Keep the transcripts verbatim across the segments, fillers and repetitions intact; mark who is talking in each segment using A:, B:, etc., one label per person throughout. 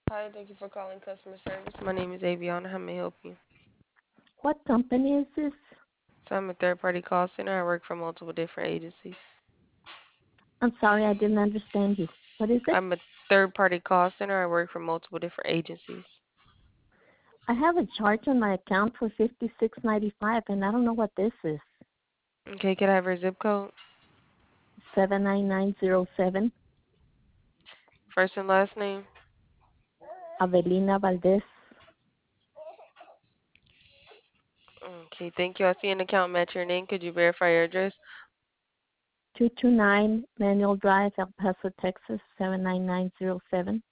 A: Hi, thank you for calling customer service. My name is Aviana. How may I help you?
B: What company is this?
A: So I'm a third-party call center. I work for multiple different agencies.
B: I'm sorry, I didn't understand you. What is it?
A: I'm a third-party call center. I work for multiple different agencies.
B: I have a charge on my account for fifty-six ninety-five, and I don't know what this is.
A: Okay, can I have your zip code?
B: seven nine nine zero seven,
A: First and last name?
B: Avelina Valdez.
A: Okay, thank you. I see an account match your name. Could you verify your address?
B: two two nine Manual Drive, El Paso, Texas, seven nine nine zero seven.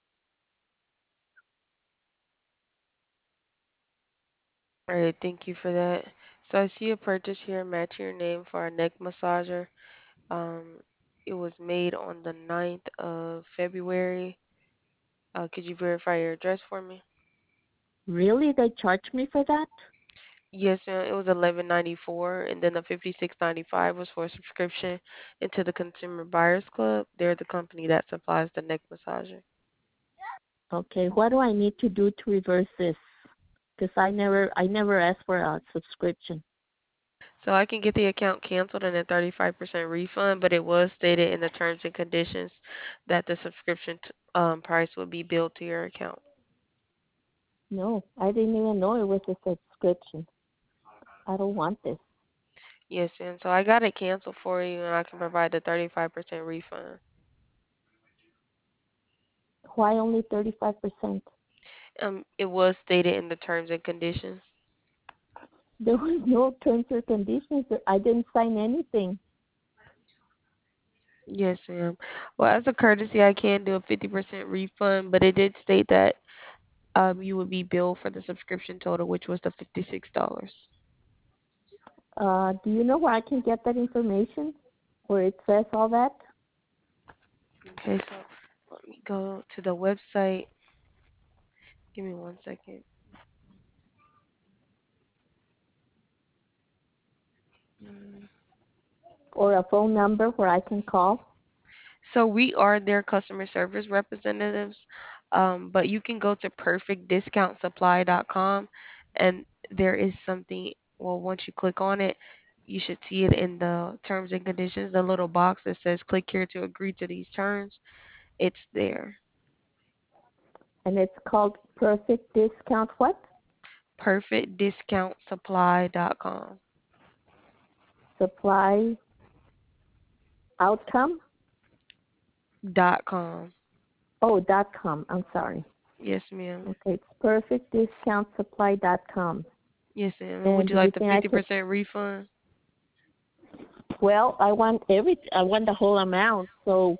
A: All right, thank you for that. So I see a purchase here matching your name for a neck massager. Um, it was made on the ninth of February. Uh, could you verify your address for me?
B: Really? They charged me for that?
A: Yes, ma'am. It was eleven ninety four, and then the fifty six ninety five was for a subscription into the Consumer Buyers Club. They're the company that supplies the neck massager.
B: Okay, what do I need to do to reverse this? Because I never, I never asked for a subscription.
A: So I can get the account canceled and a thirty five percent refund, but it was stated in the terms and conditions that the subscription t- um, price would be billed to your account.
B: No, I didn't even know it was a subscription. I don't want this.
A: Yes, ma'am. So I got it canceled for you, and I can provide the thirty five percent refund.
B: Why only thirty-five percent?
A: Um, it was stated in the terms and conditions.
B: There was no terms or conditions. I didn't sign anything.
A: Yes, ma'am. Well, as a courtesy, I can do a fifty percent refund, but it did state that um you would be billed for the subscription total, which was the fifty-six dollars.
B: Uh, do you know where I can get that information? Where it says all that?
A: Okay, so let me go to the website. Give me one second. Mm.
B: Or a phone number where I can call?
A: So we are their customer service representatives, um, but you can go to perfect discount supply dot com, and there is something. Well, once you click on it, you should see it in the terms and conditions. The little box that says "Click here to agree to these terms." It's there.
B: And it's called Perfect Discount what?
A: perfect discount supply dot com.
B: Supply Outcome?
A: Dot com.
B: Oh, dot com. I'm sorry.
A: Yes, ma'am.
B: Okay, it's perfect discount supply dot com.
A: Yes, ma'am. And would
B: And
A: you
B: do you
A: like the
B: think I
A: fifty
B: could?
A: percent refund?
B: Well, I want every. I want the whole amount. So,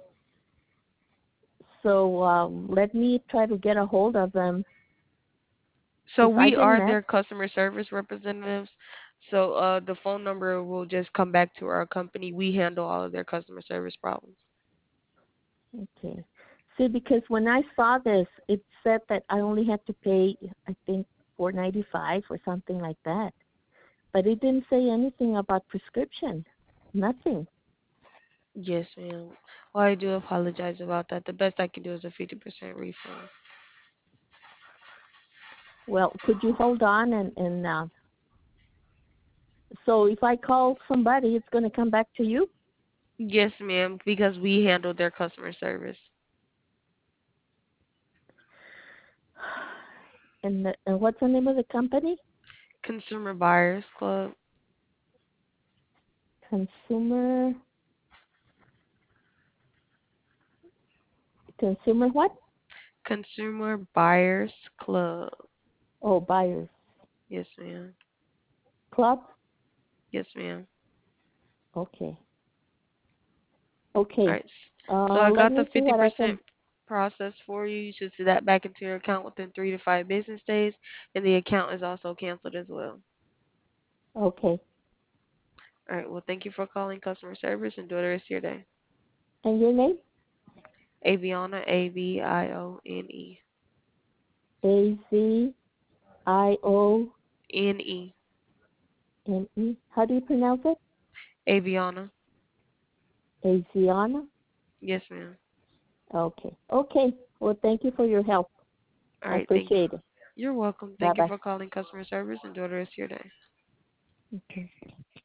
B: so um, let me try to get a hold of them
A: So
B: because I
A: we
B: didn't
A: are
B: ask.
A: their customer service representatives. So uh, the phone number will just come back to our company. We handle all of their customer service problems.
B: Okay. See, because when I saw this, it said that I only had to pay, I think, four ninety five or something like that. But it didn't say anything about prescription. Nothing.
A: Yes, ma'am. Well, I do apologize about that. The best I can do is a fifty percent refund.
B: Well, could you hold on and and uh, so if I call somebody, it's going to come back to you.
A: Yes, ma'am, because we handle their customer service.
B: And, the, and what's the name of the company?
A: Consumer Buyers Club.
B: Consumer. Consumer what?
A: Consumer Buyers Club.
B: Oh, buyers
A: Yes, ma'am.
B: club.
A: Yes, ma'am.
B: Okay.
A: All
B: Okay.
A: right. So
B: Uh,
A: I
B: let
A: got the
B: me see what I
A: fifty percent
B: can.
A: process for you. You should see that back into your account within three to five business days, and the account is also canceled as well.
B: Okay.
A: All right. Well, thank you for calling customer service. Enjoy the rest of your day.
B: And your name?
A: Aviona, A V I O N E.
B: A Z I O
A: N E.
B: N E. How do you pronounce it?
A: Aviona.
B: Asiana?
A: Yes, ma'am.
B: Okay. Okay. Well, thank you for your help.
A: All
B: I
A: right, thank you.
B: appreciate it.
A: You're welcome.
B: Bye
A: Thank you
B: bye.
A: for calling customer service. Enjoy the rest of your day.
B: Okay.